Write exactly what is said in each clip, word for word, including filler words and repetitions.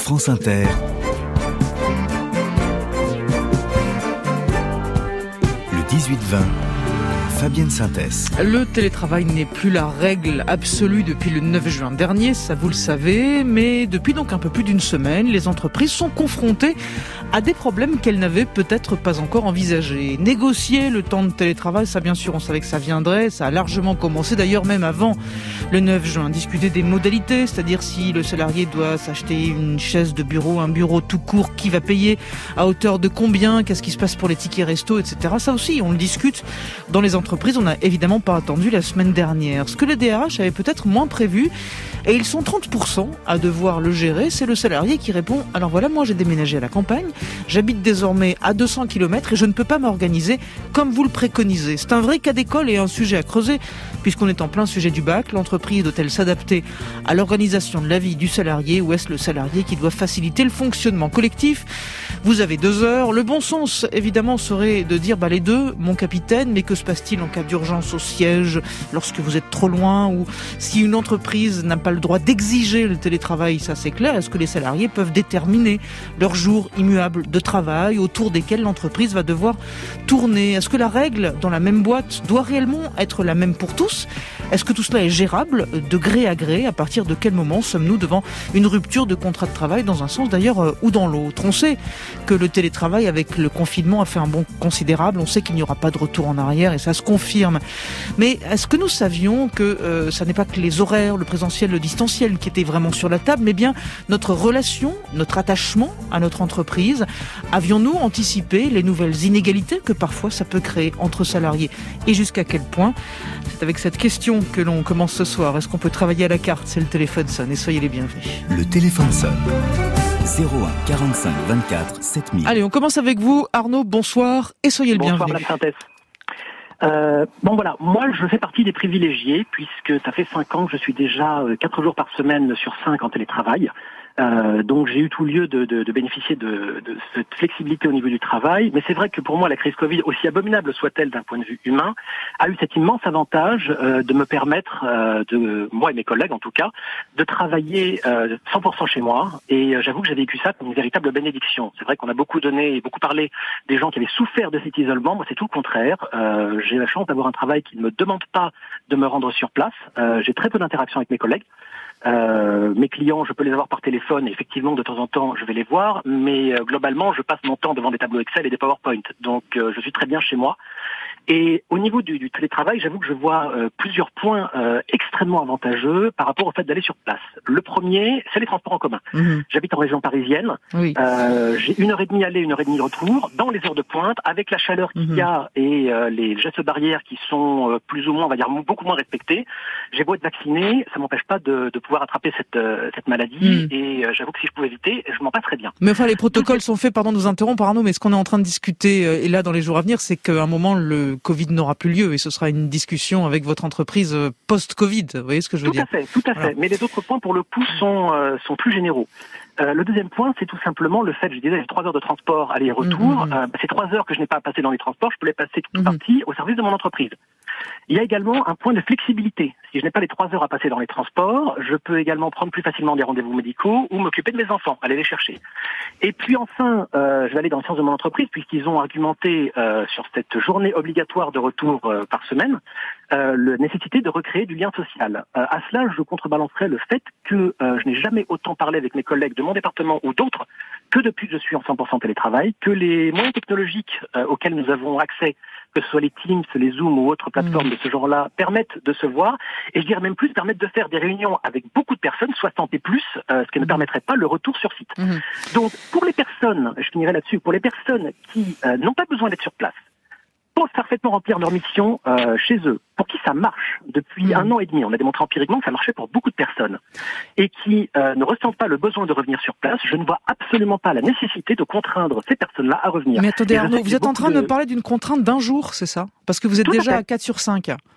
France Inter. Le dix-huit vingt. Fabienne Synthès. Le télétravail n'est plus la règle absolue depuis le neuf juin dernier, ça vous le savez, mais depuis donc un peu plus d'une semaine, les entreprises sont confrontées à des problèmes qu'elles n'avaient peut-être pas encore envisagés. Négocier le temps de télétravail, ça bien sûr, on savait que ça viendrait, ça a largement commencé d'ailleurs même avant le neuf juin. Discuter des modalités, c'est-à-dire si le salarié doit s'acheter une chaise de bureau, un bureau tout court, qui va payer, à hauteur de combien, qu'est-ce qui se passe pour les tickets resto, et cetera. Ça aussi, on le discute dans les entreprises. On n'a évidemment pas attendu la semaine dernière. Ce que les D R H avaient peut-être moins prévu, et ils sont trente pour cent à devoir le gérer, c'est le salarié qui répond « Alors voilà, moi j'ai déménagé à la campagne, j'habite désormais à deux cents kilomètres et je ne peux pas m'organiser comme vous le préconisez. » C'est un vrai cas d'école et un sujet à creuser, puisqu'on est en plein sujet du bac. L'entreprise doit-elle s'adapter à l'organisation de la vie du salarié, ou est-ce le salarié qui doit faciliter le fonctionnement collectif ? Vous avez deux heures. Le bon sens, évidemment, serait de dire bah, les deux, mon capitaine, mais que se passe-t-il en cas d'urgence au siège, lorsque vous êtes trop loin, ou si une entreprise n'a pas le droit d'exiger le télétravail, ça c'est clair. Est-ce que les salariés peuvent déterminer leurs jours immuables de travail autour desquels l'entreprise va devoir tourner ? Est-ce que la règle dans la même boîte doit réellement être la même pour tous ? Est-ce que tout cela est gérable de gré à gré ? À partir de quel moment sommes-nous devant une rupture de contrat de travail, dans un sens d'ailleurs euh, ou dans l'autre ? On sait que le télétravail avec le confinement a fait un bond considérable. On sait qu'il n'y aura pas de retour en arrière et ça se confirme. Mais est-ce que nous savions que euh, ça n'est pas que les horaires, le présentiel, le distanciel qui étaient vraiment sur la table, mais bien notre relation, notre attachement à notre entreprise ? Avions-nous anticipé les nouvelles inégalités que parfois ça peut créer entre salariés ? Et jusqu'à quel point ? C'est avec cette question que l'on commence ce soir. Est-ce qu'on peut travailler à la carte ? C'est le téléphone sonne et soyez les bienvenus. Le téléphone sonne. zéro un quarante-cinq vingt-quatre sept mille. Allez, on commence avec vous, Arnaud. Bonsoir et soyez le bonsoir, bienvenu. Bonsoir, Madame Synthès. Euh, bon voilà, moi je fais partie des privilégiés puisque ça fait cinq ans que je suis déjà quatre jours par semaine sur cinq en télétravail. Euh, donc j'ai eu tout lieu de, de, de bénéficier de, de cette flexibilité au niveau du travail, mais c'est vrai que pour moi la crise Covid, aussi abominable soit-elle d'un point de vue humain, a eu cet immense avantage euh, de me permettre, euh, de moi et mes collègues en tout cas, de travailler euh, cent pour cent chez moi, et euh, j'avoue que j'ai vécu ça comme une véritable bénédiction. C'est vrai qu'on a beaucoup donné et beaucoup parlé des gens qui avaient souffert de cet isolement. Moi c'est tout le contraire. Euh, j'ai la chance d'avoir un travail qui ne me demande pas de me rendre sur place. Euh, j'ai très peu d'interactions avec mes collègues. Euh, mes clients, je peux les avoir par téléphone et effectivement de temps en temps je vais les voir, mais euh, globalement je passe mon temps devant des tableaux Excel et des PowerPoint, donc euh, je suis très bien chez moi. Et au niveau du, du télétravail, j'avoue que je vois euh, plusieurs points euh, extrêmement avantageux par rapport au fait d'aller sur place. Le premier, c'est les transports en commun. Mmh. J'habite en région parisienne, oui. euh, j'ai une heure et demie aller, une heure et demie retour, dans les heures de pointe, avec la chaleur qu'il mmh. y a et euh, les gestes barrières qui sont euh, plus ou moins, on va dire, beaucoup moins respectés. J'ai beau être vacciné, ça m'empêche pas de, de pouvoir attraper cette, euh, cette maladie, mmh. et euh, j'avoue que si je pouvais éviter, je m'en passerais bien. Mais enfin, les protocoles Tout sont faits, pardon de vous interrompre Arnaud, mais ce qu'on est en train de discuter, euh, et là dans les jours à venir, c'est qu'à un moment, le Covid n'aura plus lieu et ce sera une discussion avec votre entreprise post-Covid. Vous voyez ce que je veux tout dire ? Tout à fait, tout à voilà. fait. Mais les autres points, pour le coup, sont, euh, sont plus généraux. Euh, le deuxième point, c'est tout simplement le fait, je disais, j'ai trois heures de transport aller-retour. Mmh. Euh, ces trois heures que je n'ai pas à passer dans les transports, je peux les passer toute mmh. partie au service de mon entreprise. Il y a également un point de flexibilité. Si je n'ai pas les trois heures à passer dans les transports, je peux également prendre plus facilement des rendez-vous médicaux ou m'occuper de mes enfants, aller les chercher. Et puis enfin, euh, je vais aller dans le sens de mon entreprise, puisqu'ils ont argumenté euh, sur cette journée obligatoire de retour euh, par semaine, euh, la nécessité de recréer du lien social. Euh, à cela, je contrebalancerai le fait que euh, je n'ai jamais autant parlé avec mes collègues de mon département ou d'autres que depuis que je suis en cent pour cent télétravail, que les moyens technologiques euh, auxquels nous avons accès, que ce soit les Teams, les Zoom ou autres plateformes mmh. de ce genre-là, permettent de se voir, et je dirais même plus, permettent de faire des réunions avec beaucoup de personnes, soixante et plus, euh, ce qui ne permettrait pas le retour sur site. Mmh. Donc, pour les personnes, je finirai là-dessus, pour les personnes qui euh, n'ont pas besoin d'être sur place, peuvent parfaitement remplir leur mission euh, chez eux, pour qui ça marche depuis mmh. un an et demi, on a démontré empiriquement que ça marchait pour beaucoup de personnes, et qui euh, ne ressentent pas le besoin de revenir sur place, je ne vois absolument pas la nécessité de contraindre ces personnes-là à revenir. Mais attendez Arnaud, vous êtes en train de me parler d'une contrainte d'un jour, c'est ça ? Parce que vous êtes Tout déjà à, à quatre sur cinq. Absolument.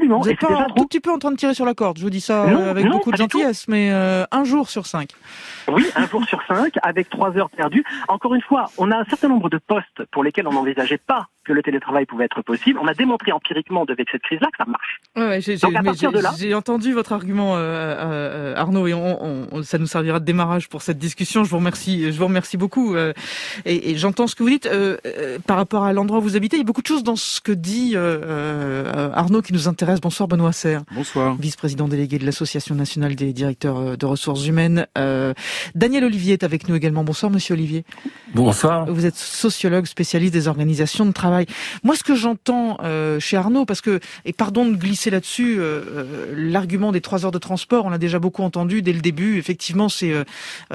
Absolument. Vous n'êtes pas un tout petit peu en train de tirer sur la corde, je vous dis ça non, avec non, beaucoup de gentillesse, mais euh, un jour sur cinq. Oui, un jour sur cinq, avec trois heures perdues. Encore une fois, on a un certain nombre de postes pour lesquels on n'envisageait pas que le télétravail pouvait être possible. On a démontré empiriquement avec cette crise-là que ça marche. Ouais, j'ai, Donc j'ai, à partir j'ai, de là, j'ai entendu votre argument, euh, euh, Arnaud, et on, on, ça nous servira de démarrage pour cette discussion. Je vous remercie, je vous remercie beaucoup. Euh, et, et j'entends ce que vous dites euh, euh, par rapport à l'endroit où vous habitez. Il y a beaucoup de choses dans ce que dit euh, euh, Arnaud qui nous intéresse. Bonsoir, Benoît Serre. Bonsoir. Vice-président délégué de l'Association nationale des directeurs de ressources humaines. Euh, Daniel Olivier est avec nous également. Bonsoir, Monsieur Olivier. Bonsoir. Vous êtes sociologue, spécialiste des organisations de travail. Moi, ce que j'entends euh, chez Arnaud, parce que, et pardon de glisser là-dessus, euh, l'argument des trois heures de transport, on l'a déjà beaucoup entendu dès le début. Effectivement, c'est euh,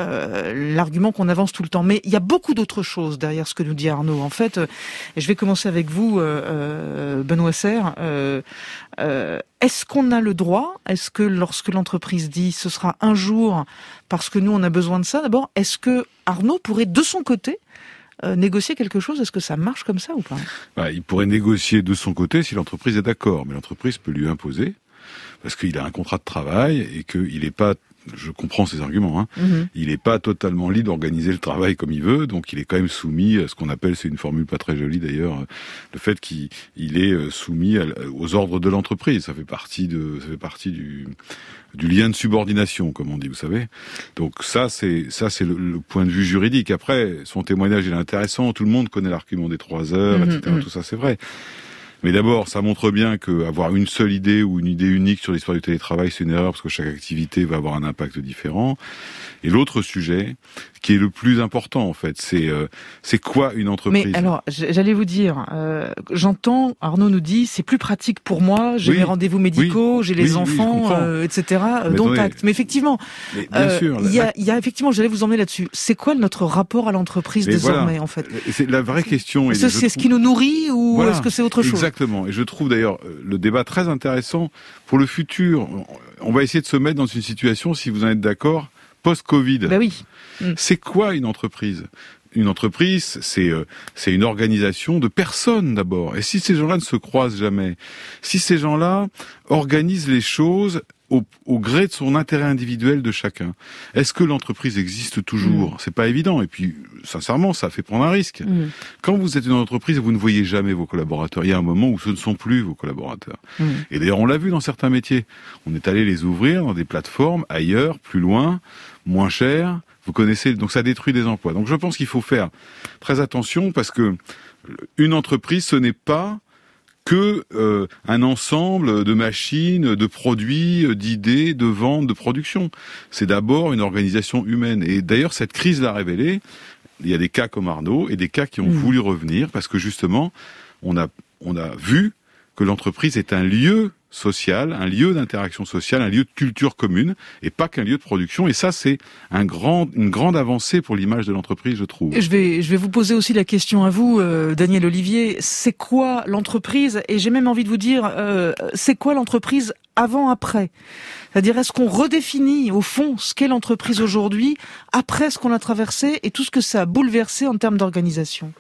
euh, l'argument qu'on avance tout le temps. Mais il y a beaucoup d'autres choses derrière ce que nous dit Arnaud. En fait, euh, et je vais commencer avec vous, euh, Benoît Serre. Euh, euh, est-ce qu'on a le droit, est-ce que lorsque l'entreprise dit ce sera un jour parce que nous on a besoin de ça, d'abord, est-ce que Arnaud pourrait de son côté Euh, négocier quelque chose? Est-ce que ça marche comme ça ou pas? Bah, il pourrait négocier de son côté si l'entreprise est d'accord, mais l'entreprise peut lui imposer parce qu'il a un contrat de travail et qu'il n'est pas, je comprends ses arguments, hein, mmh. il n'est pas totalement libre d'organiser le travail comme il veut, donc il est quand même soumis à ce qu'on appelle, c'est une formule pas très jolie d'ailleurs, le fait qu'il il est soumis à, aux ordres de l'entreprise. Ça fait partie de, ça fait partie du du lien de subordination, comme on dit, vous savez. Donc ça, c'est ça, c'est le, le point de vue juridique. Après, son témoignage il est intéressant. Tout le monde connaît l'argument des trois heures, mmh, et cetera. Mmh. Tout ça, c'est vrai. Mais d'abord, ça montre bien qu'avoir une seule idée ou une idée unique sur l'histoire du télétravail, c'est une erreur parce que chaque activité va avoir un impact différent. Et l'autre sujet, qui est le plus important en fait, c'est euh, c'est quoi une entreprise? Mais alors, j'allais vous dire, euh, j'entends, Arnaud nous dit, c'est plus pratique pour moi, j'ai oui, mes rendez-vous médicaux, oui, j'ai les oui, enfants, oui, euh, et cetera, euh, dont acte. Mais effectivement, il euh, y, a, y a effectivement, j'allais vous emmener là-dessus, c'est quoi notre rapport à l'entreprise mais désormais voilà, en fait? C'est la vraie question. Est-ce que c'est ce qui nous nourrit ou voilà, est-ce que c'est autre chose? Exactement. Et je trouve d'ailleurs le débat très intéressant pour le futur. On va essayer de se mettre dans une situation, si vous en êtes d'accord, post-Covid. Ben oui. Mmh. C'est quoi une entreprise? Une entreprise, c'est euh, c'est une organisation de personnes d'abord. Et si ces gens-là ne se croisent jamais, si ces gens-là organisent les choses au, au gré de son intérêt individuel de chacun, est-ce que l'entreprise existe toujours? Mmh. C'est pas évident. Et puis, sincèrement, ça fait prendre un risque. Mmh. Quand vous êtes une entreprise et vous ne voyez jamais vos collaborateurs, il y a un moment où ce ne sont plus vos collaborateurs. Mmh. Et d'ailleurs, on l'a vu dans certains métiers. On est allé les ouvrir dans des plateformes ailleurs, plus loin, moins cher. Vous connaissez, donc ça détruit des emplois. Donc je pense qu'il faut faire très attention parce que une entreprise, ce n'est pas que euh, un ensemble de machines, de produits, d'idées, de ventes, de production. C'est d'abord une organisation humaine. Et d'ailleurs, cette crise l'a révélé. Il y a des cas comme Arnaud et des cas qui ont mmh. voulu revenir parce que justement, on a on a vu que l'entreprise est un lieu social, un lieu d'interaction sociale, un lieu de culture commune, et pas qu'un lieu de production. Et ça, c'est un grand, une grande avancée pour l'image de l'entreprise, je trouve. Je vais, je vais vous poser aussi la question à vous, euh, Daniel Olivier. C'est quoi l'entreprise? Et j'ai même envie de vous dire, euh, c'est quoi l'entreprise avant-après? C'est-à-dire, est-ce qu'on redéfinit, au fond, ce qu'est l'entreprise aujourd'hui, après ce qu'on a traversé et tout ce que ça a bouleversé en termes d'organisation?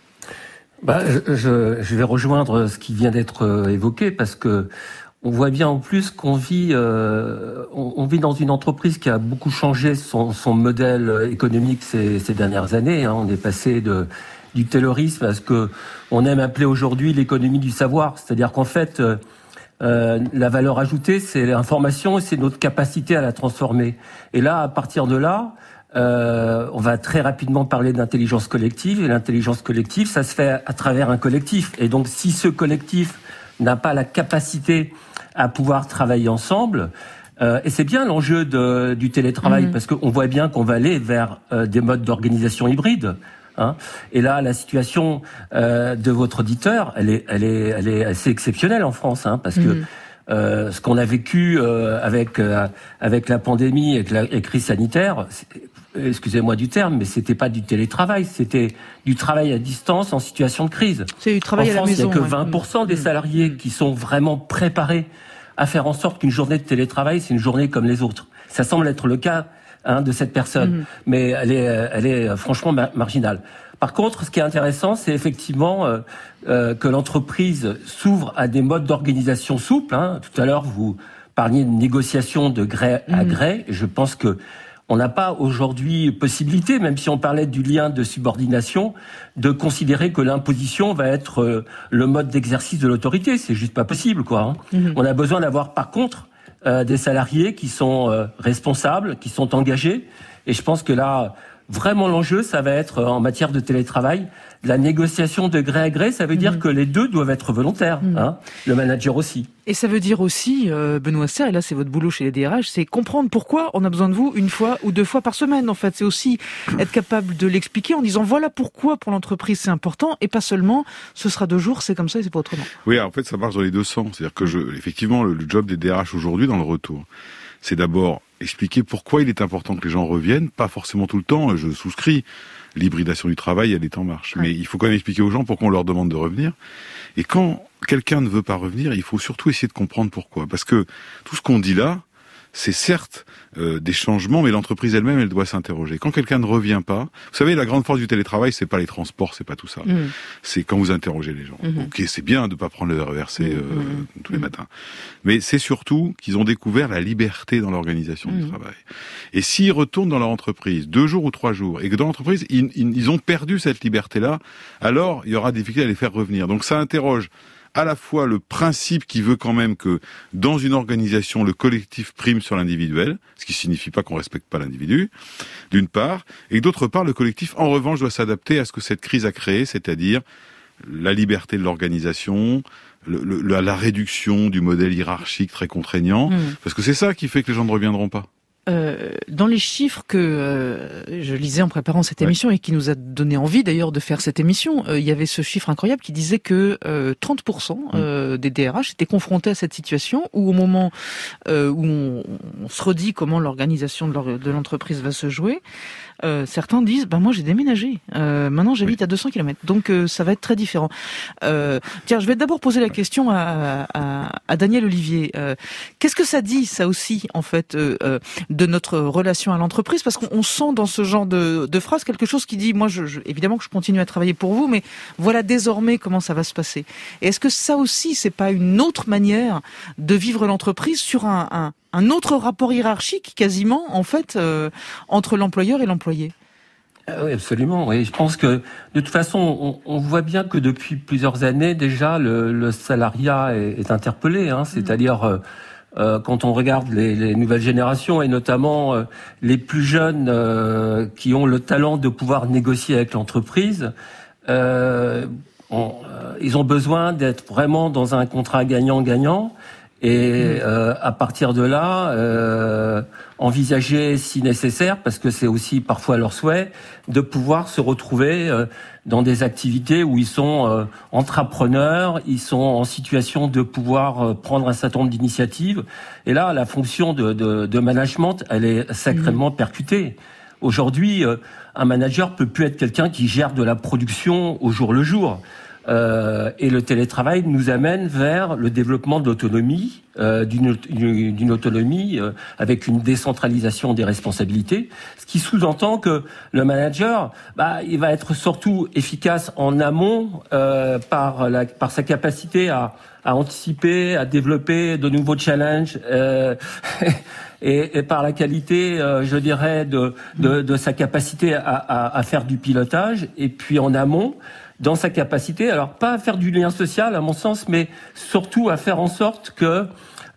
Bah, je, je vais rejoindre ce qui vient d'être évoqué parce que on voit bien en plus qu'on vit, euh, on, on vit dans une entreprise qui a beaucoup changé son, son modèle économique ces, ces dernières années. Hein. On est passé de du taylorisme à ce que on aime appeler aujourd'hui l'économie du savoir, c'est-à-dire qu'en fait, euh, la valeur ajoutée, c'est l'information et c'est notre capacité à la transformer. Et là, à partir de là. Euh, on va très rapidement parler d'intelligence collective et l'intelligence collective, ça se fait à travers un collectif. Et donc, si ce collectif n'a pas la capacité à pouvoir travailler ensemble, euh, et c'est bien l'enjeu de, du télétravail, mmh. parce qu'on voit bien qu'on va aller vers euh, des modes d'organisation hybrides. Hein. Et là, la situation euh, de votre auditeur, elle est, elle est, elle est assez exceptionnelle en France, hein, parce mmh. que Euh, ce qu'on a vécu euh, avec euh, avec la pandémie et la et crise sanitaire, excusez-moi du terme, mais c'était pas du télétravail, c'était du travail à distance en situation de crise. C'est du travail en à France, la maison. Il n'y a que ouais. vingt pour cent des salariés qui sont vraiment préparés à faire en sorte qu'une journée de télétravail, c'est une journée comme les autres. Ça semble être le cas hein, de cette personne, mmh. mais elle est elle est franchement ma- marginale. Par contre, ce qui est intéressant, c'est effectivement euh, euh, que l'entreprise s'ouvre à des modes d'organisation souples. Hein. Tout à l'heure, vous parliez de négociation de gré à gré. Mmh. Je pense que on n'a pas aujourd'hui possibilité, même si on parlait du lien de subordination, de considérer que l'imposition va être euh, le mode d'exercice de l'autorité. C'est juste pas possible, quoi. Hein. Mmh. On a besoin d'avoir, par contre, euh, des salariés qui sont euh, responsables, qui sont engagés. Et je pense que là, vraiment l'enjeu, ça va être, en matière de télétravail, la négociation de gré à gré. Ça veut mmh. dire que les deux doivent être volontaires, mmh. hein, le manager aussi. Et ça veut dire aussi, euh, Benoît Serre, et là c'est votre boulot chez les D R H, c'est comprendre pourquoi on a besoin de vous une fois ou deux fois par semaine. En fait, c'est aussi être capable de l'expliquer en disant voilà pourquoi pour l'entreprise c'est important, et pas seulement ce sera deux jours, c'est comme ça et c'est pas autrement. Oui, en fait ça marche dans les deux sens. C'est-à-dire que je, effectivement, le, le job des D R H aujourd'hui dans le retour, c'est d'abord expliquer pourquoi il est important que les gens reviennent, pas forcément tout le temps, je souscris, l'hybridation du travail, elle est en marche. Ouais. Mais il faut quand même expliquer aux gens pourquoi on leur demande de revenir. Et quand quelqu'un ne veut pas revenir, il faut surtout essayer de comprendre pourquoi. Parce que tout ce qu'on dit là, c'est certes euh, des changements, mais l'entreprise elle-même, elle doit s'interroger. Quand quelqu'un ne revient pas, vous savez, la grande force du télétravail, c'est pas les transports, c'est pas tout ça. Mmh. C'est quand vous interrogez les gens. Mmh. Ok, c'est bien de pas prendre le R E R C euh, mmh. tous les mmh. matins, mais c'est surtout qu'ils ont découvert la liberté dans l'organisation mmh. du travail. Et s'ils retournent dans leur entreprise deux jours ou trois jours, et que dans l'entreprise ils, ils, ils ont perdu cette liberté-là, alors il y aura des difficultés à les faire revenir. Donc ça interroge à la fois le principe qui veut quand même que dans une organisation, le collectif prime sur l'individuel, ce qui signifie pas qu'on respecte pas l'individu, d'une part, et d'autre part, le collectif, en revanche, doit s'adapter à ce que cette crise a créé, c'est-à-dire la liberté de l'organisation, le, le, la, la réduction du modèle hiérarchique très contraignant, mmh. parce que c'est ça qui fait que les gens ne reviendront pas. Euh, dans les chiffres que euh, je lisais en préparant cette émission ouais. et qui nous a donné envie d'ailleurs de faire cette émission, euh, il y avait ce chiffre incroyable qui disait que euh, trente pour cent euh, mmh. des D R H étaient confrontés à cette situation où au moment euh, où on, on se redit comment l'organisation de, leur, de l'entreprise va se jouer, euh, certains disent bah moi j'ai déménagé, euh, maintenant j'habite oui. à deux cents kilomètres, donc euh, ça va être très différent. Euh, tiens, je vais d'abord poser la question à, à, à Daniel Olivier. Euh, qu'est-ce que ça dit ça aussi en fait euh, de notre relation à l'entreprise, parce qu'on sent dans ce genre de, de phrase quelque chose qui dit, moi, je, je, évidemment que je continue à travailler pour vous, mais voilà désormais comment ça va se passer. Et est-ce que ça aussi, c'est pas une autre manière de vivre l'entreprise sur un, un, un autre rapport hiérarchique, quasiment, en fait, euh, entre l'employeur et l'employé ? Oui, absolument. Oui, je pense que de toute façon, on, on voit bien que depuis plusieurs années déjà, le, le salariat est, est interpellé. Hein, c'est-à-dire euh, Euh, quand on regarde les, les nouvelles générations et notamment euh, les plus jeunes euh, qui ont le talent de pouvoir négocier avec l'entreprise, euh, on, euh, ils ont besoin d'être vraiment dans un contrat gagnant-gagnant et euh, à partir de là, euh, envisager si nécessaire, parce que c'est aussi parfois leur souhait, de pouvoir se retrouver euh, dans des activités où ils sont euh, entrepreneurs, ils sont en situation de pouvoir euh, prendre un certain nombre d'initiatives. Et là, la fonction de, de, de management, elle est sacrément mmh. percutée. Aujourd'hui, euh, un manager peut plus être quelqu'un qui gère de la production au jour le jour. Euh, et le télétravail nous amène vers le développement de l'autonomie, euh, d'une, d'une autonomie euh, avec une décentralisation des responsabilités, ce qui sous-entend que le manager, bah, il va être surtout efficace en amont euh, par, la, par sa capacité à, à anticiper, à développer de nouveaux challenges. Euh, Et, et par la qualité, euh, je dirais, de, de, de sa capacité à, à, à faire du pilotage, et puis en amont, dans sa capacité, alors pas à faire du lien social à mon sens, mais surtout à faire en sorte que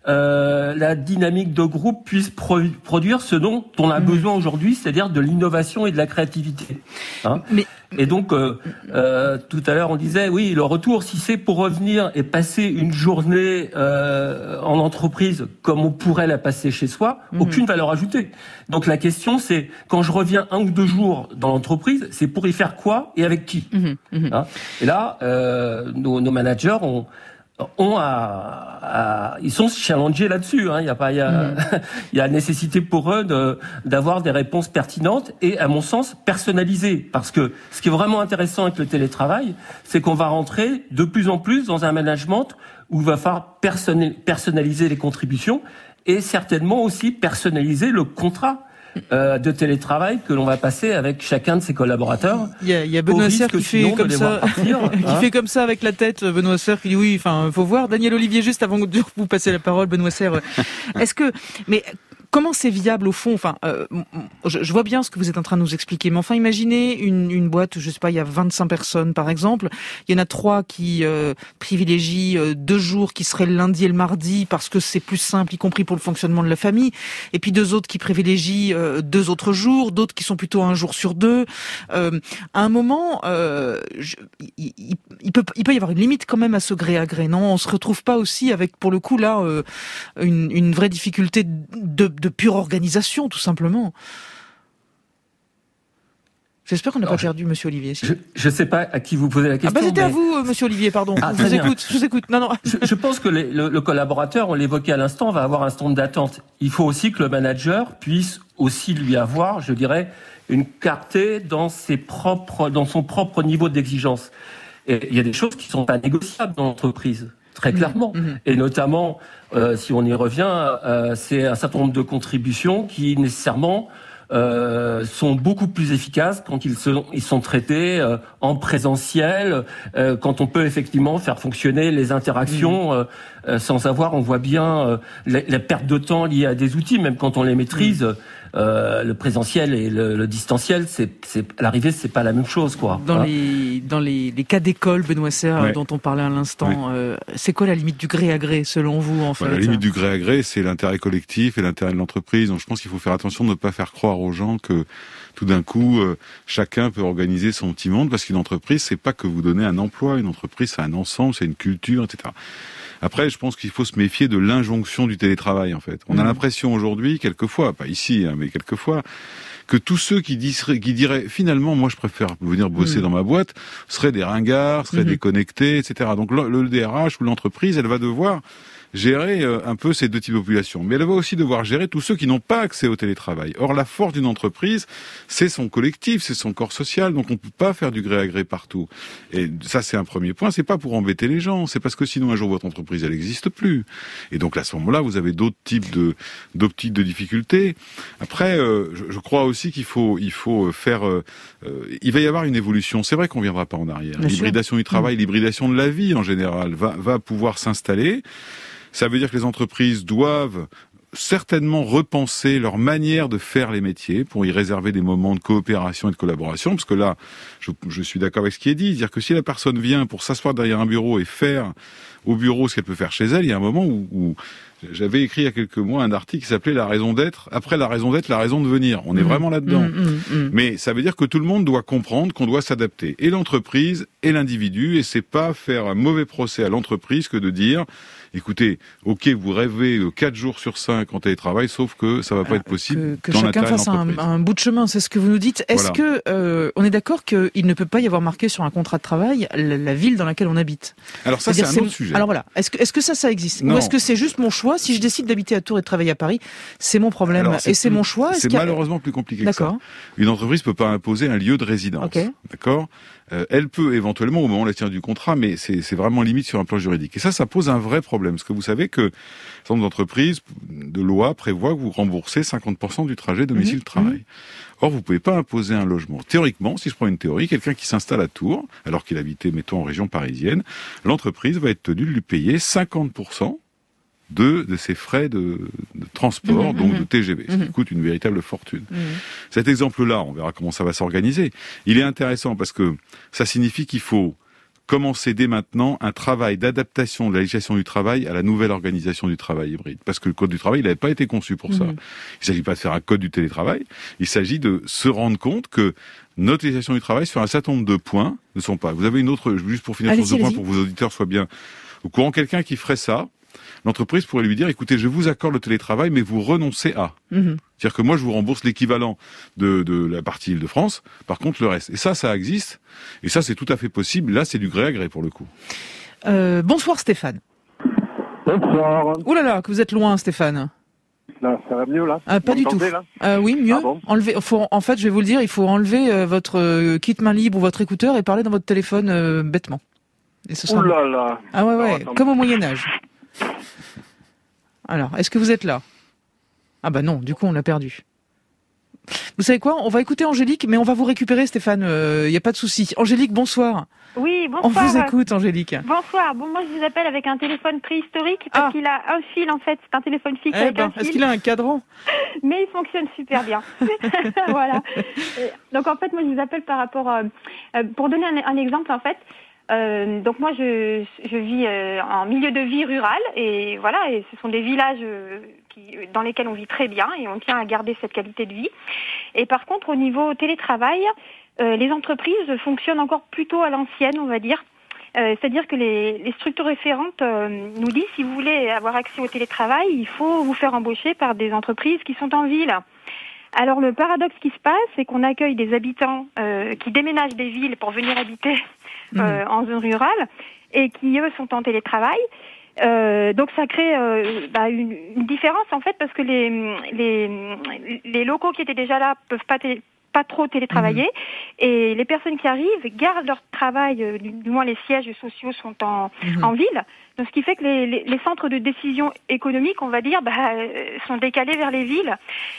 euh, la dynamique de groupe puisse pro- produire ce dont on a mmh. besoin aujourd'hui, c'est-à-dire de l'innovation et de la créativité. Hein mais... Et donc, euh, euh, tout à l'heure, on disait, oui, le retour, si c'est pour revenir et passer une journée euh, en entreprise comme on pourrait la passer chez soi, mmh. aucune valeur ajoutée. Donc la question, c'est, quand je reviens un ou deux jours dans l'entreprise, c'est pour y faire quoi et avec qui mmh. Mmh. Hein et là, euh, nos, nos managers ont... ont à, à, ils sont challengés là-dessus. Hein. Il y a pas, il y a, mmh. il y a nécessité pour eux de, d'avoir des réponses pertinentes et, à mon sens, personnalisées. Parce que ce qui est vraiment intéressant avec le télétravail, c'est qu'on va rentrer de plus en plus dans un management où il va falloir personnaliser les contributions et certainement aussi personnaliser le contrat. euh, de télétravail que l'on va passer avec chacun de ses collaborateurs. Il y a, il y a Benoît Serre qui fait comme ça, partir, qui hein fait comme ça avec la tête. Benoît Serre qui dit oui, enfin, faut voir. Daniel Olivier, juste avant de vous passer la parole, Benoît Serre. Est-ce que, mais comment c'est viable au fond? Enfin, euh, je, je vois bien ce que vous êtes en train de nous expliquer, mais enfin, imaginez une, une boîte, je sais pas, il y a vingt-cinq personnes par exemple. Il y en a trois qui euh, privilégient euh, deux jours qui seraient le lundi et le mardi parce que c'est plus simple, y compris pour le fonctionnement de la famille. Et puis deux autres qui privilégient euh, deux autres jours, d'autres qui sont plutôt un jour sur deux. Euh, à un moment, euh, je, il, il, il peut, il peut y avoir une limite quand même à ce gré à gré. Non, on se retrouve pas aussi avec, pour le coup là, euh, une, une vraie difficulté de de pure organisation, tout simplement. J'espère qu'on n'a pas je, perdu Monsieur Olivier. Si. Je ne sais pas à qui vous posez la question. Ah bah c'était mais... à vous, euh, Monsieur Olivier, pardon. Ah, je vous bien. écoute, je vous écoute. Non, non. Je, je pense que les, le, le collaborateur, on l'évoquait à l'instant, va avoir un stand d'attente. Il faut aussi que le manager puisse aussi lui avoir, je dirais, une clarté dans ses propres, dans son propre niveau d'exigence. Et il y a des choses qui sont pas négociables dans l'entreprise. Très clairement. Mmh. Et notamment, euh, si on y revient, euh, c'est un certain nombre de contributions qui nécessairement euh, sont beaucoup plus efficaces quand ils sont, ils sont traités euh, en présentiel, euh, quand on peut effectivement faire fonctionner les interactions mmh. euh, sans avoir, on voit bien euh, la, la perte de temps liée à des outils, même quand on les maîtrise. Mmh. Euh, le présentiel et le, le distanciel, c'est, c'est à l'arrivée, c'est pas la même chose, quoi. Dans voilà. les dans les, les cas d'école, Benoît Serre, ouais. dont on parlait à l'instant, ouais. euh, c'est quoi la limite du gré à gré, selon vous, en fait? Bah, la limite du gré à gré, c'est l'intérêt collectif et l'intérêt de l'entreprise. Donc, je pense qu'il faut faire attention de ne pas faire croire aux gens que tout d'un coup, euh, chacun peut organiser son petit monde, parce qu'une entreprise, c'est pas que vous donnez un emploi. Une entreprise, c'est un ensemble, c'est une culture, et cetera. Après, je pense qu'il faut se méfier de l'injonction du télétravail, en fait. On mmh. a l'impression aujourd'hui, quelquefois, pas ici, hein, mais quelquefois, que tous ceux qui, diseraient, qui diraient, finalement, moi, je préfère venir bosser mmh. dans ma boîte, seraient des ringards, seraient mmh. déconnectés, et cetera. Donc, le, le D R H ou l'entreprise, elle va devoir gérer euh, un peu ces deux types de populations. Mais elle va aussi devoir gérer tous ceux qui n'ont pas accès au télétravail. Or, la force d'une entreprise, c'est son collectif, c'est son corps social, donc on ne peut pas faire du gré à gré partout. Et ça, c'est un premier point. C'est pas pour embêter les gens, c'est parce que sinon, un jour, votre entreprise, elle n'existe plus. Et donc, à ce moment-là, vous avez d'autres types de, d'autres types de difficultés. Après, euh, je, je crois aussi qu'il faut, il faut faire... Euh, euh, il va y avoir une évolution. C'est vrai qu'on ne viendra pas en arrière. Bien l'hybridation sûr. du travail, mmh. l'hybridation de la vie, en général, va, va pouvoir s'installer. Ça veut dire que les entreprises doivent certainement repenser leur manière de faire les métiers pour y réserver des moments de coopération et de collaboration, parce que là, je, je suis d'accord avec ce qui est dit, dire que si la personne vient pour s'asseoir derrière un bureau et faire au bureau ce qu'elle peut faire chez elle, il y a un moment où, où j'avais écrit il y a quelques mois un article qui s'appelait La raison d'être. Après la raison d'être, la raison de venir. On est mmh, vraiment là-dedans. Mmh, mmh. Mais ça veut dire que tout le monde doit comprendre qu'on doit s'adapter. Et l'entreprise et l'individu. Et c'est pas faire un mauvais procès à l'entreprise que de dire, écoutez, ok, vous rêvez quatre jours sur cinq en télétravail, sauf que ça va pas être possible. Que, que dans chacun fasse un, un bout de chemin, c'est ce que vous nous dites. Est-ce voilà. que euh, on est d'accord qu'il ne peut pas y avoir marqué sur un contrat de travail la, la ville dans laquelle on habite? Alors ça, c'est un c'est, autre sujet. Alors voilà, est-ce que est-ce que ça, ça existe? Non. Ou est-ce que c'est juste mon choix? Si je décide d'habiter à Tours et de travailler à Paris, c'est mon problème. Alors, c'est et c'est plus, mon choix. C'est malheureusement plus compliqué que ça. Une entreprise peut pas imposer un lieu de résidence. Okay. D'accord. Euh, elle peut éventuellement au moment où elle tient du contrat, mais c'est, c'est vraiment limite sur un plan juridique. Et ça, ça pose un vrai problème. Parce que vous savez que certaines d'entreprises de loi prévoient que vous remboursez cinquante pour cent du trajet domicile-travail. Mmh. Or, vous pouvez pas imposer un logement. Théoriquement, si je prends une théorie, quelqu'un qui s'installe à Tours, alors qu'il habitait, mettons, en région parisienne, l'entreprise va être tenue de lui payer cinquante pour cent de, de ses frais de, de transport, mmh, donc mmh. de T G V, ce qui mmh. coûte une véritable fortune. Mmh. Cet exemple-là, on verra comment ça va s'organiser. Il est intéressant parce que ça signifie qu'il faut commencer dès maintenant un travail d'adaptation de la législation du travail à la nouvelle organisation du travail hybride. Parce que le code du travail, il n'avait pas été conçu pour mmh. ça. Il ne s'agit pas de faire un code du télétravail, il s'agit de se rendre compte que notre législation du travail, sur un certain nombre de points, ne sont pas... Vous avez une autre, juste pour finir sur ce point, pour que vos auditeurs soient bien au courant, quelqu'un qui ferait ça, l'entreprise pourrait lui dire, écoutez, je vous accorde le télétravail, mais vous renoncez à. Mmh. C'est-à-dire que moi, je vous rembourse l'équivalent de, de la partie Île-de-France, par contre, le reste. Et ça, ça existe. Et ça, c'est tout à fait possible. Là, c'est du gré à gré, pour le coup. Euh, bonsoir, Stéphane. Bonsoir. Ouh là là, que vous êtes loin, Stéphane. Là, ça va mieux, là? euh, Pas du tout. Là euh, oui, mieux. Ah bon enlever, faut, en fait, je vais vous le dire, il faut enlever euh, votre euh, kit main libre ou votre écouteur et parler dans votre téléphone euh, bêtement. Et ce sera... Ouh là là. Ah ouais, ouais, oh, comme au Moyen-Âge. Alors, est-ce que vous êtes là? Ah bah non, du coup on l'a perdu. Vous savez quoi ? On va écouter Angélique, mais on va vous récupérer, Stéphane. Il euh, n'y a pas de souci. Angélique, bonsoir. Oui, bonsoir. On vous écoute, Angélique. Bonsoir. Bon, moi, je vous appelle avec un téléphone préhistorique parce ah. qu'il a un fil, en fait. C'est un téléphone fixe eh avec ben, un fil. Est-ce qu'il a un cadran ? Mais il fonctionne super bien. Voilà. Donc, en fait, moi, je vous appelle par rapport... Euh, pour donner un, un exemple, en fait... Euh, donc moi je, je vis euh, en milieu de vie rural et voilà et ce sont des villages euh, qui, dans lesquels on vit très bien et on tient à garder cette qualité de vie. Et par contre au niveau télétravail, euh, les entreprises fonctionnent encore plutôt à l'ancienne, on va dire. Euh, c'est-à-dire que les, les structures référentes euh, nous disent si vous voulez avoir accès au télétravail, il faut vous faire embaucher par des entreprises qui sont en ville. Alors le paradoxe qui se passe, c'est qu'on accueille des habitants euh, qui déménagent des villes pour venir habiter euh, mmh. en zone rurale et qui eux sont en télétravail. Euh, donc ça crée euh, bah, une, une différence en fait parce que les, les les locaux qui étaient déjà là peuvent pas télé- pas trop télétravailler mmh. et les personnes qui arrivent gardent leur travail, euh, du, du moins les sièges sociaux sont en mmh. en ville. Donc, ce qui fait que les, les, les centres de décision économique, on va dire, bah, sont décalés vers les villes.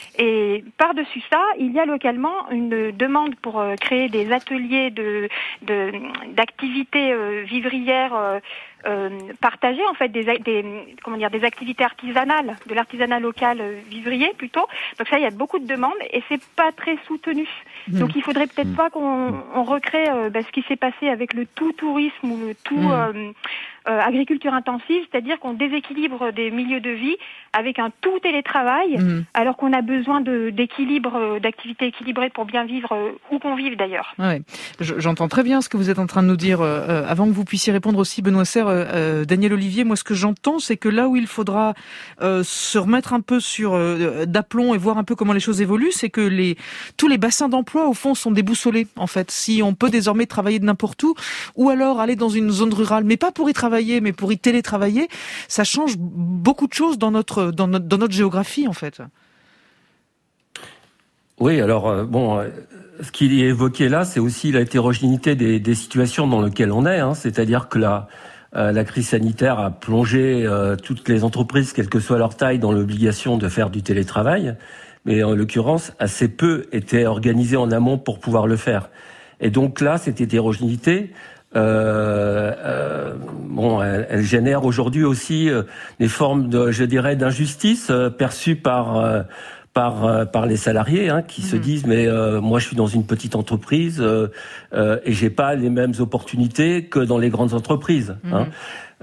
Et par-dessus ça, il y a localement une demande pour euh, créer des ateliers de, de d'activités euh, vivrières euh, euh, partagées, en fait, des, des comment dire, des activités artisanales, de l'artisanat local euh, vivrier plutôt. Donc ça, il y a beaucoup de demandes et c'est pas très soutenu. Mmh. Donc il faudrait peut-être mmh. pas qu'on on recrée euh, bah, ce qui s'est passé avec le tout tourisme ou le tout mmh. euh, Euh, agriculture intensive, c'est-à-dire qu'on déséquilibre des milieux de vie avec un tout télétravail, mmh. alors qu'on a besoin de, d'équilibre, euh, d'activités équilibrées pour bien vivre euh, où qu'on vive d'ailleurs. Ouais, j'entends très bien ce que vous êtes en train de nous dire. Euh, avant que vous puissiez répondre aussi, Benoît Serre, euh, euh, Daniel Olivier, moi ce que j'entends, c'est que là où il faudra euh, se remettre un peu sur euh, d'aplomb et voir un peu comment les choses évoluent, c'est que les tous les bassins d'emploi au fond sont déboussolés en fait. Si on peut désormais travailler de n'importe où, ou alors aller dans une zone rurale, mais pas pour y travailler, mais pour y télétravailler, ça change beaucoup de choses dans notre dans notre dans notre géographie en fait. Oui, alors euh, bon, euh, ce qu'il est évoqué là, c'est aussi l'hétérogénéité des, des situations dans lesquelles on est. Hein, c'est-à-dire que la euh, la crise sanitaire a plongé euh, toutes les entreprises, quelle que soit leur taille, dans l'obligation de faire du télétravail, mais en l'occurrence, assez peu étaient organisés en amont pour pouvoir le faire. Et donc là, cette hétérogénéité Euh, euh, bon, elle, elle génère aujourd'hui aussi euh, des formes de, je dirais, d'injustice euh, perçues par euh, par euh, par les salariés, hein, qui mmh. se disent mais euh, moi je suis dans une petite entreprise euh, euh, et j'ai pas les mêmes opportunités que dans les grandes entreprises. Mmh. Hein.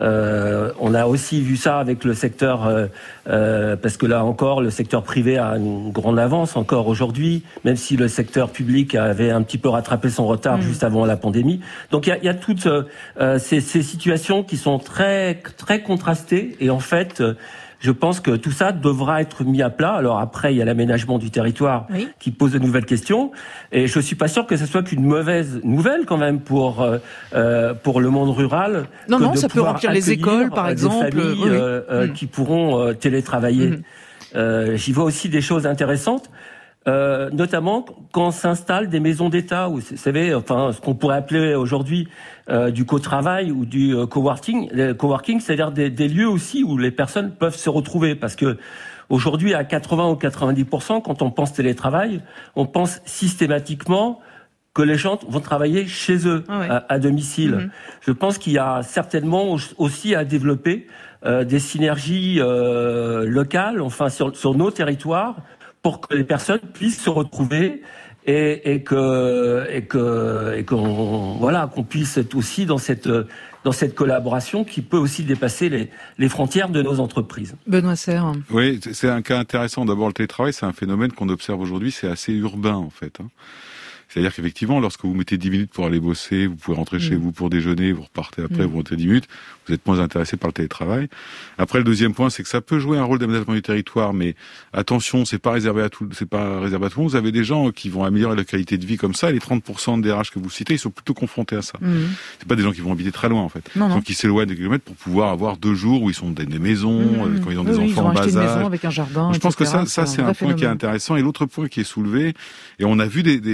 Euh, on a aussi vu ça avec le secteur, euh, euh, parce que là encore, le secteur privé a une grande avance encore aujourd'hui, même si le secteur public avait un petit peu rattrapé son retard mmh. juste avant la pandémie. Donc il y a, y a toutes euh, ces, ces situations qui sont très très contrastées et en fait. Euh, Je pense que tout ça devra être mis à plat. Alors après, il y a l'aménagement du territoire oui. qui pose de nouvelles questions. Et je suis pas sûr que ce soit qu'une mauvaise nouvelle quand même pour euh, pour le monde rural. Non, non, ça peut remplir les écoles, par exemple, des familles oui. euh, euh, mmh. qui pourront euh, télétravailler. Mmh. Euh, j'y vois aussi des choses intéressantes. Euh, notamment quand s'installent des maisons d'État, ou vous savez, enfin, ce qu'on pourrait appeler aujourd'hui euh, du co-travail ou du euh, coworking, le coworking, c'est-à-dire des, des lieux aussi où les personnes peuvent se retrouver, parce que aujourd'hui, à quatre-vingts ou quatre-vingt-dix pour cent, quand on pense télétravail, on pense systématiquement que les gens vont travailler chez eux, ah ouais. à, à domicile. Mmh. Je pense qu'il y a certainement aussi à développer euh, des synergies euh, locales, enfin sur, sur nos territoires, pour que les personnes puissent se retrouver et, et que et que et qu'on voilà qu'on puisse être aussi dans cette dans cette collaboration qui peut aussi dépasser les les frontières de nos entreprises. Benoît Serre. Oui, c'est un cas intéressant. D'abord, le télétravail, c'est un phénomène qu'on observe aujourd'hui, c'est assez urbain en fait. Hein. C'est-à-dire qu'effectivement, lorsque vous mettez dix minutes pour aller bosser, vous pouvez rentrer mmh. chez vous pour déjeuner, vous repartez après, mmh. vous rentrez dix minutes, vous êtes moins intéressé par le télétravail. Après, le deuxième point, c'est que ça peut jouer un rôle d'aménagement du territoire, mais attention, c'est pas réservé à tout, c'est pas réservé à tout le monde. Vous avez des gens qui vont améliorer leur qualité de vie comme ça, et les trente pour cent de D R H que vous citez, ils sont plutôt confrontés à ça. Mmh. C'est pas des gens qui vont habiter très loin, en fait. Non, Ils non. sont qui s'éloignent des kilomètres pour pouvoir avoir deux jours où ils sont dans des maisons, mmh. quand ils ont oui, des oui, enfants en bas âge. Une maison avec un jardin, Je pense et cetera. que ça, ça, c'est un, un point phénomène. qui est intéressant. Et l'autre point qui est soulevé, et on a vu des, des effectivement,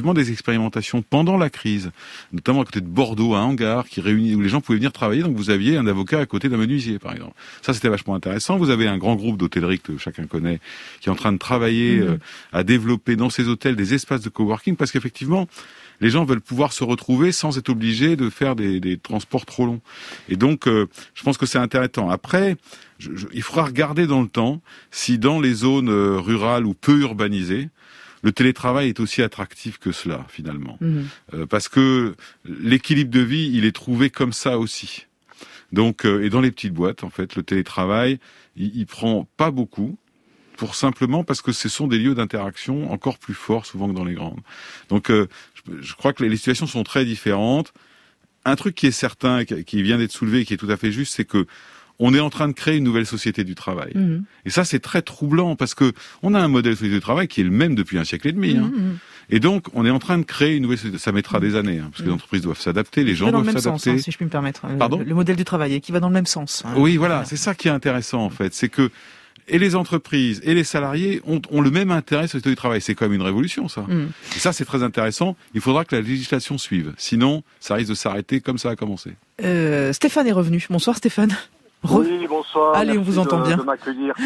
effectivement des expérimentations pendant la crise, notamment à côté de Bordeaux, à Hangar, qui réunit, où les gens pouvaient venir travailler. Donc vous aviez un avocat à côté d'un menuisier, par exemple. Ça, c'était vachement intéressant. Vous avez un grand groupe d'hôtellerie que chacun connaît, qui est en train de travailler mmh. euh, à développer dans ces hôtels des espaces de coworking, parce qu'effectivement, les gens veulent pouvoir se retrouver sans être obligés de faire des, des transports trop longs. Et donc, euh, je pense que c'est intéressant. Après, je, je, il faudra regarder dans le temps si dans les zones euh, rurales ou peu urbanisées, le télétravail est aussi attractif que cela, finalement. Mmh. Euh, parce que l'équilibre de vie, il est trouvé comme ça aussi. Donc, euh, et dans les petites boîtes, en fait, le télétravail, il, il prend pas beaucoup. Pour simplement parce que ce sont des lieux d'interaction encore plus forts souvent que dans les grandes. Donc euh, je, je crois que les, les situations sont très différentes. Un truc qui est certain, qui, qui vient d'être soulevé et qui est tout à fait juste, c'est que on est en train de créer une nouvelle société du travail. Mmh. Et ça, c'est très troublant parce que on a un modèle de société du travail qui est le même depuis un siècle et demi. Mmh. Hein. Et donc, on est en train de créer une nouvelle société. Ça mettra des années, hein, parce que les entreprises doivent s'adapter, les gens doivent s'adapter. Qui va dans le même sens, hein, si je puis me permettre. Pardon ? Le, le modèle du travail, qui va dans le même sens. Hein. Oui, voilà, voilà, c'est ça qui est intéressant en fait, c'est que et les entreprises et les salariés ont, ont le même intérêt sur le du travail. C'est quand même une révolution, ça. Mm. Et ça, c'est très intéressant. Il faudra que la législation suive. Sinon, ça risque de s'arrêter comme ça a commencé. Euh, Stéphane est revenu. Bonsoir, Stéphane. Re... Oui, bonsoir. Allez, on vous entend de, bien. de m'accueillir.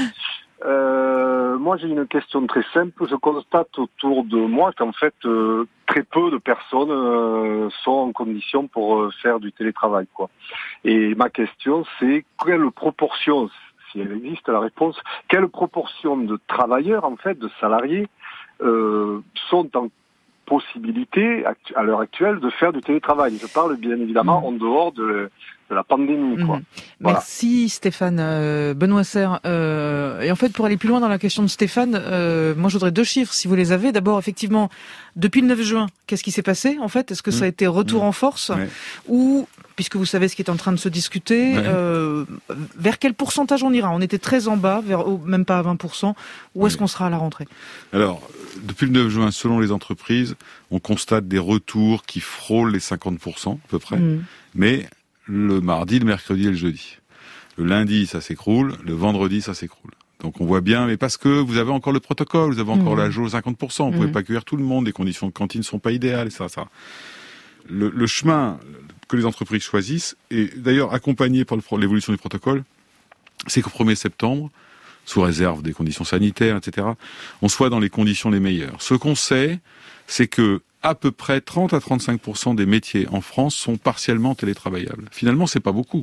Euh, moi, j'ai une question très simple. Je constate autour de moi qu'en fait, euh, très peu de personnes euh, sont en condition pour euh, faire du télétravail, quoi. Et ma question, c'est quelle proportion, si elle existe la réponse, quelle proportion de travailleurs, en fait, de salariés, euh, sont en possibilité, à l'heure actuelle, de faire du télétravail. Je parle bien évidemment mmh. en dehors de, de la pandémie, quoi. Mmh. Voilà. Merci Stéphane. Euh, Benoît Serre. Euh, et en fait, pour aller plus loin dans la question de Stéphane, euh, moi je voudrais deux chiffres, si vous les avez. D'abord, effectivement, depuis le neuf juin, qu'est-ce qui s'est passé, en fait? Est-ce que mmh. ça a été retour mmh. en force ouais. ou... puisque vous savez ce qui est en train de se discuter, ouais. euh, vers quel pourcentage on ira? On était très en bas, vers, oh, même pas à vingt pour cent. Où est-ce ouais. qu'on sera à la rentrée? Alors, depuis le neuf juin, selon les entreprises, on constate des retours qui frôlent les cinquante pour cent à peu près. Mmh. Mais le mardi, le mercredi et le jeudi. Le lundi, ça s'écroule. Le vendredi, ça s'écroule. Donc on voit bien, mais parce que vous avez encore le protocole, vous avez encore mmh. la jauge cinquante pour cent. On ne mmh. pouvait pas accueillir tout le monde, les conditions de cantine ne sont pas idéales, et ça, ça. Le, le chemin que les entreprises choisissent, et d'ailleurs accompagné par le, l'évolution du protocole, c'est qu'au premier septembre, sous réserve des conditions sanitaires, et cetera, on soit dans les conditions les meilleures. Ce qu'on sait, c'est que à peu près trente à trente-cinq pour cent des métiers en France sont partiellement télétravaillables. Finalement, c'est pas beaucoup.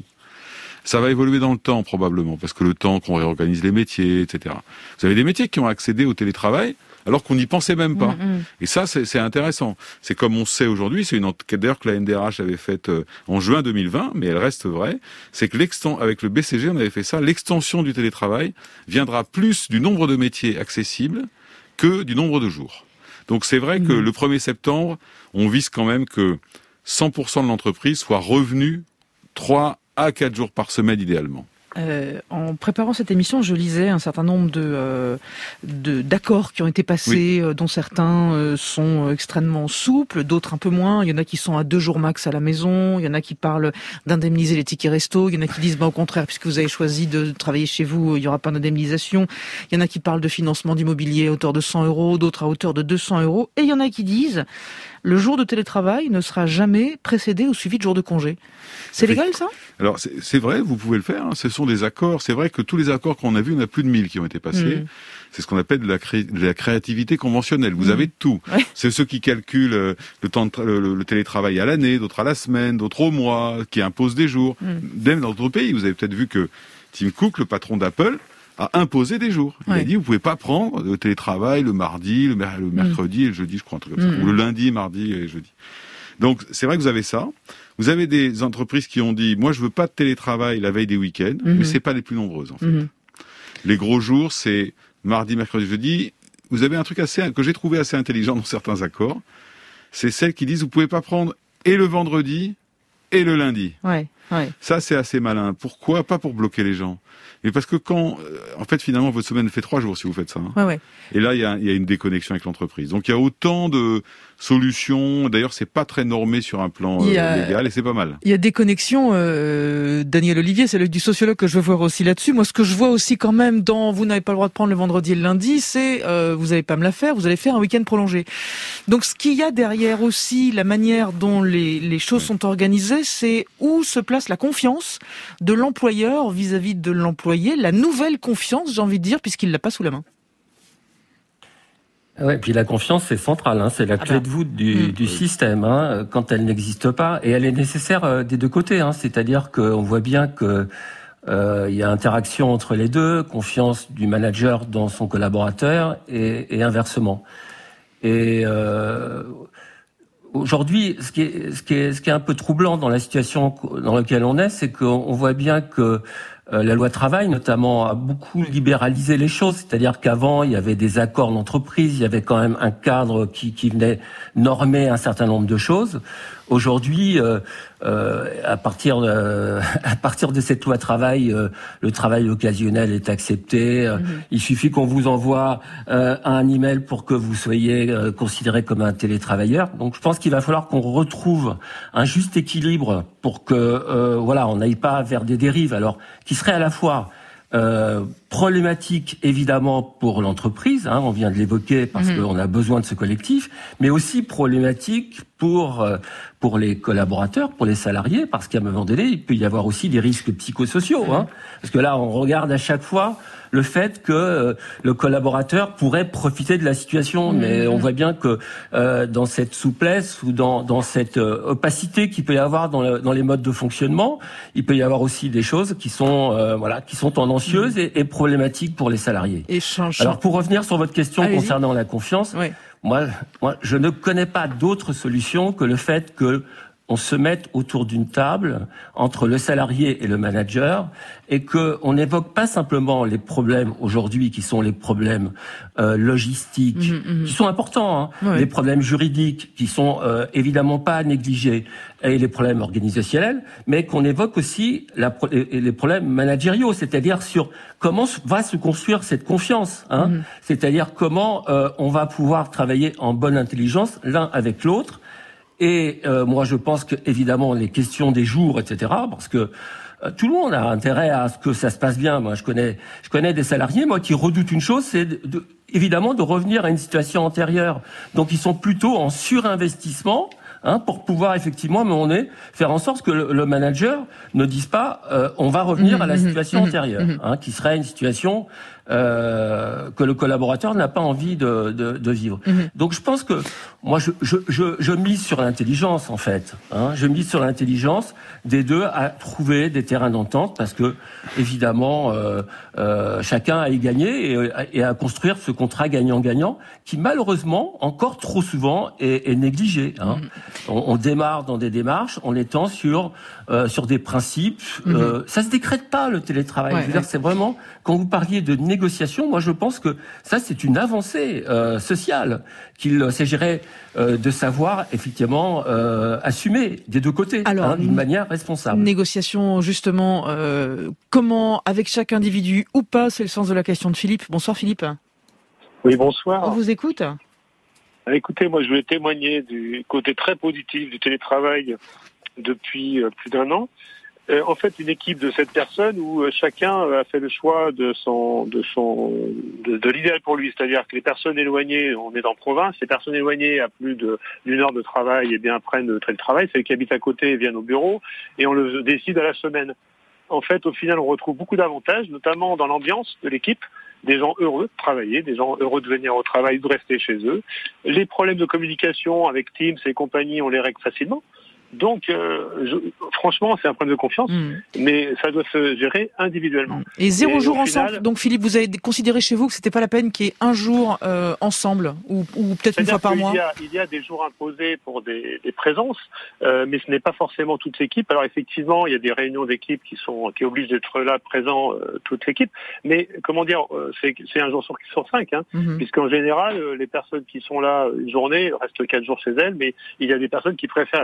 Ça va évoluer dans le temps, probablement, parce que le temps qu'on réorganise les métiers, et cetera. Vous avez des métiers qui ont accédé au télétravail, alors qu'on n'y pensait même pas. Mmh, mmh. Et ça, c'est, c'est intéressant. C'est comme on sait aujourd'hui, c'est une enquête d'ailleurs que la N D R H avait faite euh, en juin deux mille vingt, mais elle reste vraie, c'est que l'exten- avec le B C G, on avait fait ça, l'extension du télétravail viendra plus du nombre de métiers accessibles que du nombre de jours. Donc c'est vrai mmh. que le premier septembre, on vise quand même que cent pour cent de l'entreprise soit revenu trois à quatre jours par semaine idéalement. Euh, en préparant cette émission, je lisais un certain nombre de, euh, de d'accords qui ont été passés, oui. euh, dont certains euh, sont extrêmement souples, d'autres un peu moins. Il y en a qui sont à deux jours max à la maison. Il y en a qui parlent d'indemniser les tickets resto. Il y en a qui disent, bah, au contraire, puisque vous avez choisi de travailler chez vous, il n'y aura pas d'indemnisation. Il y en a qui parlent de financement d'immobilier à hauteur de cent euros, d'autres à hauteur de deux cents euros. Et il y en a qui disent, le jour de télétravail ne sera jamais précédé ou suivi de jour de congé. C'est légal, ça? Alors, c'est, c'est vrai, vous pouvez le faire. Hein. Ce sont des accords. C'est vrai que tous les accords qu'on a vus, on a plus de mille qui ont été passés. Mmh. C'est ce qu'on appelle de la, cré... de la créativité conventionnelle. Vous mmh. avez tout. Ouais. C'est ceux qui calculent euh, le temps de tra... le, le télétravail à l'année, d'autres à la semaine, d'autres au mois, qui imposent des jours. Mmh. Même dans d'autres pays, vous avez peut-être vu que Tim Cook, le patron d'Apple, a imposé des jours. Il ouais. a dit, vous pouvez pas prendre le télétravail le mardi, le, mer- le mercredi mmh. et le jeudi, je crois, un truc comme ça. Mmh. Ou le lundi, mardi et jeudi. Donc, c'est vrai que vous avez ça. Vous avez des entreprises qui ont dit, moi, je veux pas de télétravail la veille des week-ends, mmh. mais c'est pas les plus nombreuses, en fait. Mmh. Les gros jours, c'est mardi, mercredi, jeudi. Vous avez un truc assez, que j'ai trouvé assez intelligent dans certains accords. C'est celles qui disent, vous pouvez pas prendre et le vendredi et le lundi. Ouais. Ouais. Ça, c'est assez malin. Pourquoi? Pas pour bloquer les gens. Mais parce que quand, euh, en fait, finalement, votre semaine fait trois jours si vous faites ça. Hein. Ouais, ouais. Et là, il y a, il y a une déconnexion avec l'entreprise. Donc, il y a autant de solutions. D'ailleurs, c'est pas très normé sur un plan euh, a... légal et c'est pas mal. Il y a des connexions. Euh, Daniel Olivier, c'est l'œil du sociologue que je veux voir aussi là-dessus. Moi, ce que je vois aussi quand même dans vous n'avez pas le droit de prendre le vendredi et le lundi, c'est euh, vous n'allez pas me la faire, vous allez faire un week-end prolongé. Donc, ce qu'il y a derrière aussi, la manière dont les, les choses ouais. sont organisées, c'est où se place la confiance de l'employeur vis-à-vis de l'employé, la nouvelle confiance, j'ai envie de dire, puisqu'il l'a pas sous la main. Ouais, puis la confiance, c'est central, hein, c'est la clé ah ben. de voûte du, mmh. du système. Hein, quand elle n'existe pas, et elle est nécessaire des deux côtés. Hein, c'est-à-dire qu'on voit bien que euh, il y a interaction entre les deux, confiance du manager dans son collaborateur et, et inversement. Et euh, aujourd'hui, ce qui est, ce qui est, ce qui est un peu troublant dans la situation dans laquelle on est, c'est qu'on voit bien que Euh, la loi travail, notamment, a beaucoup libéralisé les choses. C'est-à-dire qu'avant, il y avait des accords d'entreprise, il y avait quand même un cadre qui, qui venait normer un certain nombre de choses. Aujourd'hui, euh, euh, à partir de, à partir de cette loi travail, euh, le travail occasionnel est accepté. Euh, mmh. Il suffit qu'on vous envoie euh, un email pour que vous soyez euh, considéré comme un télétravailleur. Donc, je pense qu'il va falloir qu'on retrouve un juste équilibre pour que, euh, voilà, on n'aille pas vers des dérives. Alors, qui serait à la fois euh, problématique évidemment pour l'entreprise, hein, on vient de l'évoquer parce mmh. qu'on a besoin de ce collectif, mais aussi problématique pour euh, pour les collaborateurs, pour les salariés, parce qu'à un moment donné, il peut y avoir aussi des risques psychosociaux, hein, parce que là, on regarde à chaque fois le fait que euh, le collaborateur pourrait profiter de la situation, mmh. mais on voit bien que euh, dans cette souplesse ou dans dans cette euh, opacité qu'il peut y avoir dans, le, dans les modes de fonctionnement, il peut y avoir aussi des choses qui sont euh, voilà qui sont tendancieuses mmh. et, et problématiques pour les salariés. Et change. Alors pour revenir sur votre question Allez-y. concernant la confiance, oui. moi moi je ne connais pas d'autre solution que le fait que on se mette autour d'une table entre le salarié et le manager et que on n'évoque pas simplement les problèmes aujourd'hui qui sont les problèmes euh, logistiques, mmh, mmh. qui sont importants, hein, ouais. les problèmes juridiques qui sont euh, évidemment pas négligés et les problèmes organisationnels, mais qu'on évoque aussi la, les problèmes managériaux, c'est-à-dire sur comment va se construire cette confiance, hein, mmh. c'est-à-dire comment euh, on va pouvoir travailler en bonne intelligence l'un avec l'autre. Et euh, moi, je pense que évidemment les questions des jours, et cetera, parce que euh, tout le monde a intérêt à ce que ça se passe bien. Moi, je connais, je connais des salariés, moi, qui redoutent une chose, c'est de, de, évidemment de revenir à une situation antérieure. Donc, ils sont plutôt en surinvestissement. Hein, pour pouvoir effectivement, mais on est faire en sorte que le, le manager ne dise pas euh, on va revenir mmh, à la situation mmh, antérieure, mmh. Hein, qui serait une situation euh, que le collaborateur n'a pas envie de, de, de vivre. Mmh. Donc je pense que moi je, je, je, je mise sur l'intelligence en fait. Hein, je mise sur l'intelligence des deux à trouver des terrains d'entente parce que évidemment euh, euh, chacun a y gagner et, et à construire ce contrat gagnant-gagnant qui malheureusement encore trop souvent est, est négligé. Hein. Mmh. On, on démarre dans des démarches en étant sur euh, sur des principes. Mmh. Euh, ça se décrète pas le télétravail. Ouais, je veux ouais. dire, c'est vraiment quand vous parliez de négociation, moi je pense que ça c'est une avancée euh, sociale qu'il s'agirait euh, de savoir effectivement euh, assumer des deux côtés, Alors, hein, d'une manière responsable. Négociation justement, euh, comment avec chaque individu ou pas, c'est le sens de la question de Philippe. Bonsoir Philippe. Oui, bonsoir. On vous écoute. Écoutez, moi je voulais témoigner du côté très positif du télétravail depuis euh, plus d'un an. Euh, en fait, une équipe de sept personnes où euh, chacun a fait le choix de son, de son, de, de l'idéal pour lui. C'est-à-dire que les personnes éloignées, on est en province, les personnes éloignées à plus de, d'une heure de travail, eh bien prennent le télétravail. Celles qui habitent à côté viennent au bureau et on le décide à la semaine. En fait, au final, on retrouve beaucoup d'avantages, notamment dans l'ambiance de l'équipe. Des gens heureux de travailler, des gens heureux de venir au travail, de rester chez eux. Les problèmes de communication avec Teams et compagnie, on les règle facilement. Donc, euh, je, franchement, c'est un problème de confiance, mmh. mais ça doit se gérer individuellement. Et zéro et jour ensemble. Final, donc, Philippe, vous avez considéré chez vous que c'était pas la peine qu'il y ait un jour euh, ensemble, ou, ou peut-être une fois par mois. Il y a, il y a des jours imposés pour des, des présences, euh, mais ce n'est pas forcément toute l'équipe. Alors, effectivement, il y a des réunions d'équipe qui sont qui obligent d'être là présents euh, toute l'équipe. Mais comment dire, euh, c'est, c'est un jour sur, sur cinq, hein, mmh. puisqu'en général, euh, les personnes qui sont là une journée restent quatre jours chez elles, mais il y a des personnes qui préfèrent être quatre jours au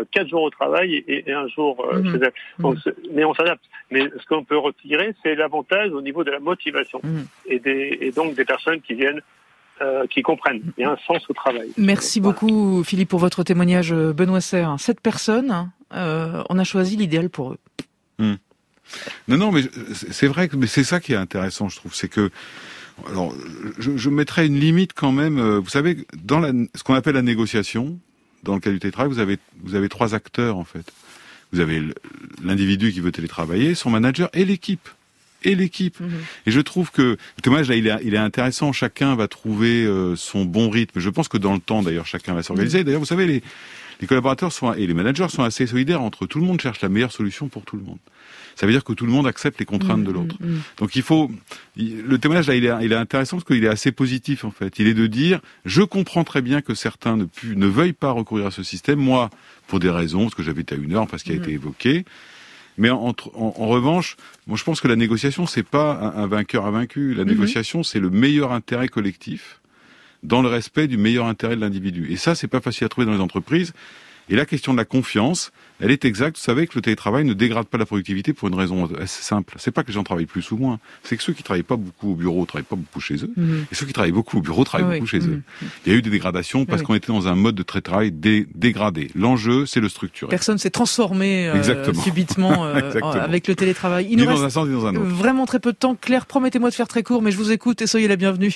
travail et, et un jour euh, mmh. chez elle. Donc, mmh. Mais on s'adapte. Mais ce qu'on peut retirer, c'est l'avantage au niveau de la motivation mmh. et, des, et donc des personnes qui viennent, euh, qui comprennent. Il y a un sens au travail. Merci voilà. beaucoup, Philippe, pour votre témoignage. Benoît Serre, sept personnes, euh, on a choisi l'idéal pour eux. Mmh. Non, non, mais c'est vrai que mais c'est ça qui est intéressant, je trouve, c'est que alors je, je mettrais une limite quand même. Vous savez, dans la, ce qu'on appelle la négociation, dans le cas du télétravail, vous avez vous avez trois acteurs en fait. Vous avez l'individu qui veut télétravailler, son manager et l'équipe. Et l'équipe. Mmh. Et je trouve que le témoignage là, il est, il est intéressant. Chacun va trouver euh, son bon rythme. Je pense que dans le temps, d'ailleurs, chacun va s'organiser. Mmh. D'ailleurs, vous savez, les, les collaborateurs sont et les managers sont assez solidaires entre eux. Tout le monde cherche la meilleure solution pour tout le monde. Ça veut dire que tout le monde accepte les contraintes mmh, de l'autre. Mmh. Donc il faut, il, le témoignage là, il est, il est intéressant parce qu'il est assez positif en fait. Il est de dire, je comprends très bien que certains ne, pu, ne veuillent pas recourir à ce système. Moi, pour des raisons, parce que j'habite à une heure, parce qu'il a mmh. été évoqué. Mais en, en, en revanche, moi je pense que la négociation c'est pas un, un vainqueur à vaincu. La mmh. négociation c'est le meilleur intérêt collectif dans le respect du meilleur intérêt de l'individu. Et ça c'est pas facile à trouver dans les entreprises. Et la question de la confiance, elle est exacte. Vous savez que le télétravail ne dégrade pas la productivité pour une raison assez simple. C'est pas que les gens travaillent plus ou moins. C'est que ceux qui travaillent pas beaucoup au bureau travaillent pas beaucoup chez eux. Mmh. Et ceux qui travaillent beaucoup au bureau travaillent oui, beaucoup chez mmh. eux. Il y a eu des dégradations parce oui. qu'on était dans un mode de télétravail dé- dégradé. L'enjeu, c'est le structurel. Personne s'est transformé euh, subitement euh, avec le télétravail. Il ni nous dans reste un sens, ni dans un autre. Vraiment très peu de temps. Claire, promettez-moi de faire très court, mais je vous écoute et soyez la bienvenue.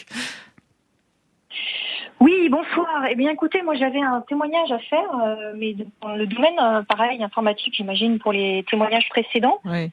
Oui, bonsoir. Eh bien, écoutez, moi, j'avais un témoignage à faire, euh, mais dans le domaine, euh, pareil, informatique, j'imagine, pour les témoignages précédents. Oui.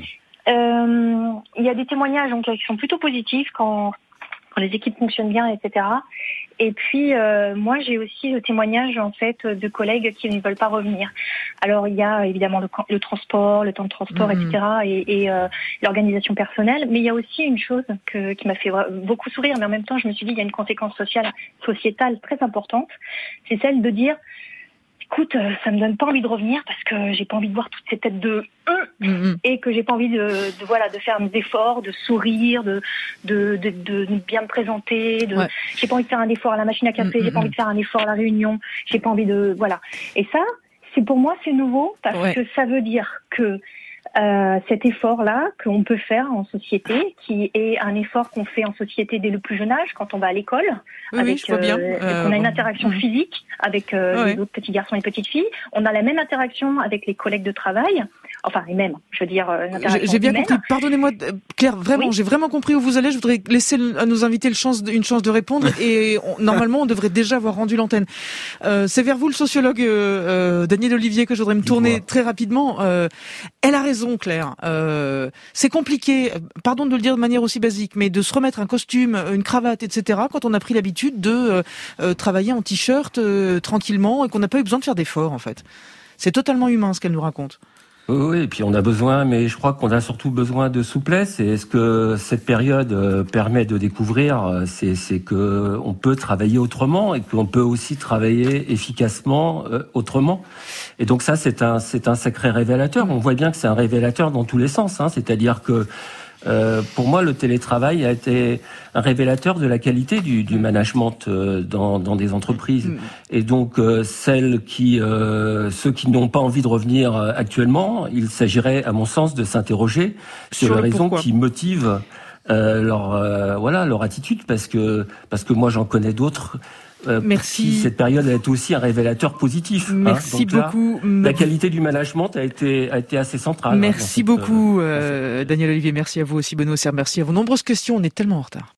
Euh, il y a des témoignages donc, qui sont plutôt positifs quand, quand les équipes fonctionnent bien, et cetera. Et puis, euh, moi, j'ai aussi le témoignage, en fait, de collègues qui ne veulent pas revenir. Alors, il y a évidemment le, le transport, le temps de transport, mmh. et cetera, et, et euh, l'organisation personnelle. Mais il y a aussi une chose que, qui m'a fait beaucoup sourire, mais en même temps, je me suis dit, il y a une conséquence sociale, sociétale très importante. C'est celle de dire, écoute, ça me donne pas envie de revenir parce que j'ai pas envie de voir toutes ces têtes de mmh. et que j'ai pas envie de, de voilà de faire des efforts, de sourire, de de de, de bien me présenter. De, ouais. J'ai pas envie de faire un effort à la machine à café, mmh. j'ai pas envie de faire un effort à la réunion, j'ai pas envie de voilà. Et ça, c'est pour moi c'est nouveau parce ouais. que ça veut dire que Euh, cet effort-là qu'on peut faire en société, qui est un effort qu'on fait en société dès le plus jeune âge, quand on va à l'école, oui, avec, oui, je vois bien. Euh, on a une interaction mmh. physique avec euh, ouais. les autres petits garçons et petites filles. On a la même interaction avec les collègues de travail. Enfin, les mêmes, je veux dire, euh, J'ai, j'ai bien humaine. compris. Pardonnez-moi, Claire, vraiment, oui. j'ai vraiment compris où vous allez. Je voudrais laisser à nos invités le chance, une chance de répondre et on, normalement, on devrait déjà avoir rendu l'antenne. Euh, c'est vers vous, le sociologue euh, Daniel Olivier, que je voudrais me tourner très rapidement. Euh, elle a raison, Claire. Euh, c'est compliqué, pardon de le dire de manière aussi basique, mais de se remettre un costume, une cravate, et cetera, quand on a pris l'habitude de euh, travailler en t-shirt euh, tranquillement et qu'on n'a pas eu besoin de faire d'efforts, en fait. C'est totalement humain, ce qu'elle nous raconte. Oui, et puis on a besoin, mais je crois qu'on a surtout besoin de souplesse. Et ce que cette période permet de découvrir, c'est, c'est que on peut travailler autrement et qu'on peut aussi travailler efficacement euh, autrement. Et donc ça, c'est un, c'est un sacré révélateur. On voit bien que c'est un révélateur dans tous les sens. Hein. C'est-à-dire que Euh, pour moi, le télétravail a été un révélateur de la qualité du, du management euh, dans, dans des entreprises. Mmh. Et donc, euh, celles qui, euh, ceux qui n'ont pas envie de revenir actuellement, il s'agirait, à mon sens, de s'interroger sur, sur les raisons pourquoi. qui motivent euh, leur, euh, voilà, leur attitude, parce que parce que moi, j'en connais d'autres. Euh, Merci. Cette période a été aussi un révélateur positif. Merci hein. Donc là, beaucoup. La qualité du management a été, a été assez centrale. Merci hein, beaucoup, cette, euh, Daniel Olivier. Merci à vous aussi, Benoît Serre. Merci à vos nombreuses questions. On est tellement en retard.